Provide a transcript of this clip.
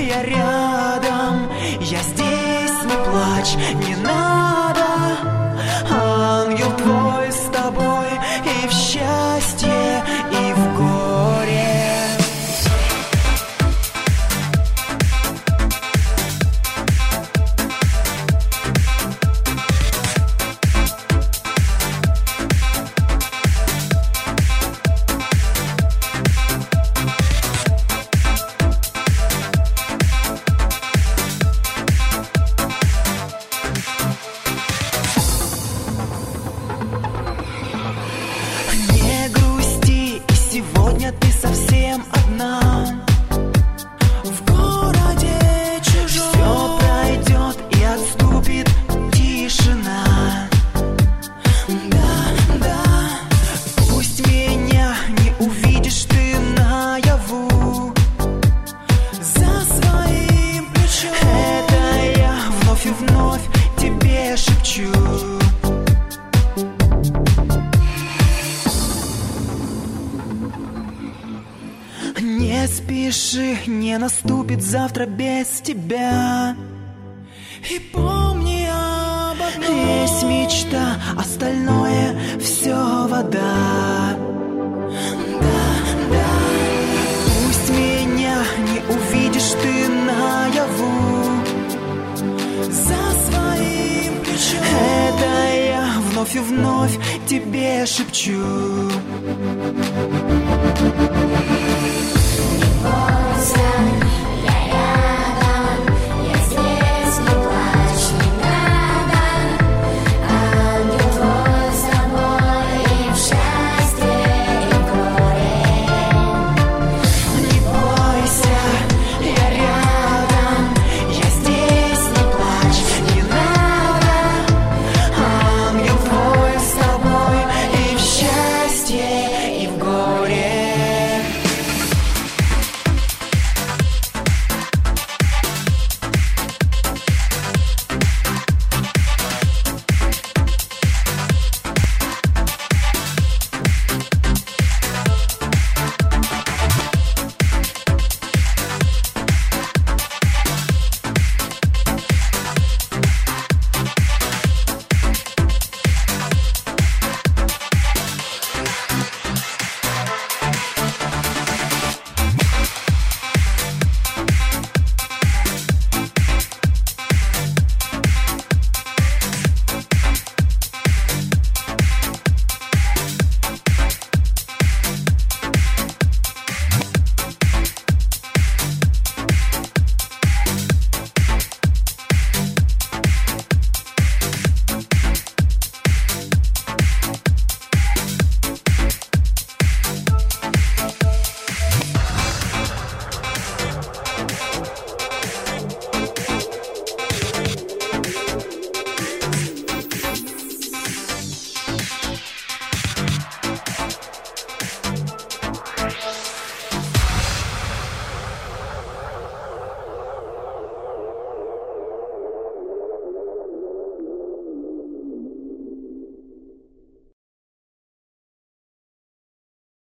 я рядом, я здесь, не плачь, не надо. Ангел твой с тобой и в счастье, и в горе. Сегодня ты совсем одна в городе чужом. Все пройдет и отступит тишина. Да, да, пусть меня не увидишь ты наяву за своим плечом. Это я вновь и вновь тебе шепчу. Не спеши, не наступит завтра без тебя. И помни об одном: есть мечта, остальное все вода. Да, да, пусть меня не увидишь ты наяву за своим плечом. Это я вновь и вновь тебе шепчу.